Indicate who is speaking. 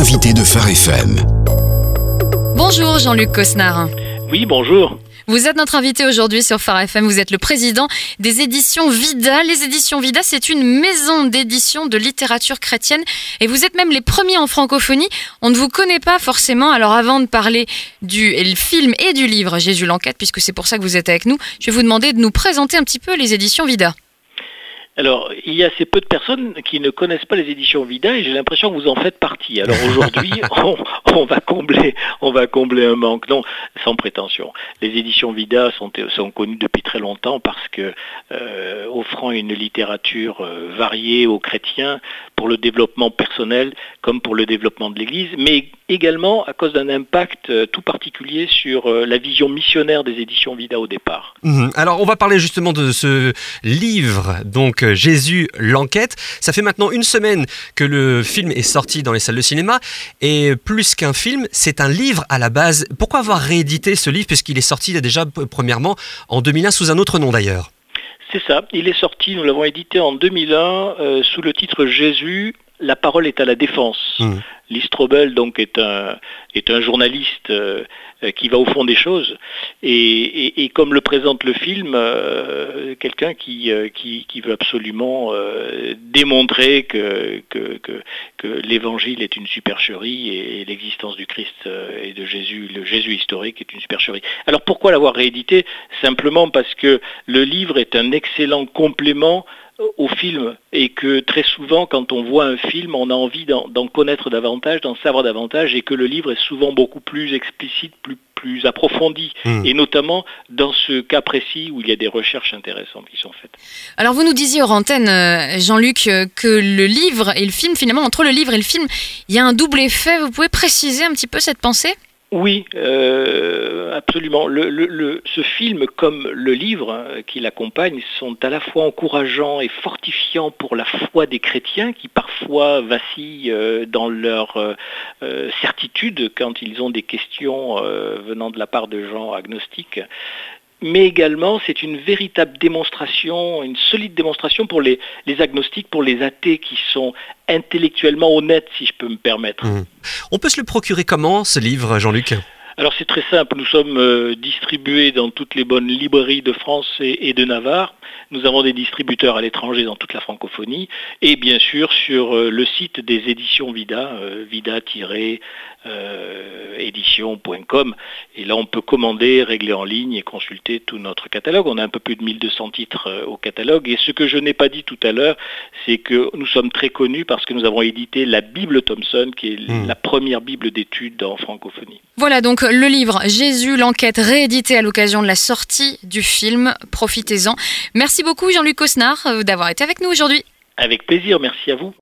Speaker 1: l'invité de Phare FM.
Speaker 2: Bonjour Jean-Luc Cosnard.
Speaker 3: Oui, bonjour.
Speaker 2: Vous êtes notre invité aujourd'hui sur Phare FM. Vous êtes le président des éditions Vida. Les éditions Vida, c'est une maison d'édition de littérature chrétienne et vous êtes même les premiers en francophonie. On ne vous connaît pas forcément. Alors avant de parler du film et du livre Jésus l'enquête, puisque c'est pour ça que vous êtes avec nous, je vais vous demander de nous présenter un petit peu les éditions Vida.
Speaker 3: Alors, il y a assez peu de personnes qui ne connaissent pas les éditions Vida et j'ai l'impression que vous en faites partie. Alors aujourd'hui, on va combler un manque. Non, sans prétention. Les éditions Vida sont connues depuis très longtemps parce que offrant une littérature variée aux chrétiens pour le développement personnel comme pour le développement de l'Église, mais également à cause d'un impact tout particulier sur la vision missionnaire des éditions Vida au départ.
Speaker 4: Alors on va parler justement de ce livre, donc Jésus l'enquête. Ça fait maintenant une semaine que le film est sorti dans les salles de cinéma et plus qu'un film, c'est un livre à la base. Pourquoi avoir réédité ce livre puisqu'il est sorti déjà premièrement en 2001 sous un autre nom d'ailleurs? C'est
Speaker 3: ça, il est sorti, nous l'avons édité en 2001 sous le titre Jésus, la parole est à la défense. Lee Strobel donc est un journaliste qui va au fond des choses et comme le présente le film, quelqu'un qui veut absolument démontrer que l'évangile est une supercherie et l'existence du Christ et de Jésus, le Jésus historique est une supercherie. Alors pourquoi l'avoir réédité? Simplement parce que le livre est un excellent complément au film et que très souvent quand on voit un film on a envie d'en connaître davantage, d'en savoir davantage et que le livre est souvent beaucoup plus explicite, plus approfondi et notamment dans ce cas précis où il y a des recherches intéressantes qui sont faites.
Speaker 2: Alors vous nous disiez hors antenne, Jean-Luc, que le livre et le film, finalement entre le livre et le film, il y a un double effet. Vous pouvez préciser un petit peu cette pensée ?
Speaker 3: Oui, absolument. Ce film, comme le livre qui l'accompagne, sont à la fois encourageants et fortifiants pour la foi des chrétiens qui parfois vacillent dans leur certitude quand ils ont des questions venant de la part de gens agnostiques. Mais également, c'est une véritable démonstration, une solide démonstration pour les agnostiques, pour les athées qui sont intellectuellement honnêtes, si je peux me permettre.
Speaker 4: On peut se le procurer comment, ce livre, Jean-Luc ?
Speaker 3: Alors c'est très simple, nous sommes distribués dans toutes les bonnes librairies de France et de Navarre. Nous avons des distributeurs à l'étranger dans toute la francophonie et bien sûr sur le site des éditions Vida, vida-édition.com. Et là on peut commander, régler en ligne et consulter tout notre catalogue. On a un peu plus de 1200 titres au catalogue et ce que je n'ai pas dit tout à l'heure, c'est que nous sommes très connus parce que nous avons édité la Bible Thompson qui est la première Bible d'études en francophonie.
Speaker 2: Voilà donc le livre Jésus l'enquête réédité à l'occasion de la sortie du film. Profitez-en. Merci beaucoup Jean-Luc Cosnard d'avoir été avec nous aujourd'hui.
Speaker 3: Avec plaisir, merci à vous.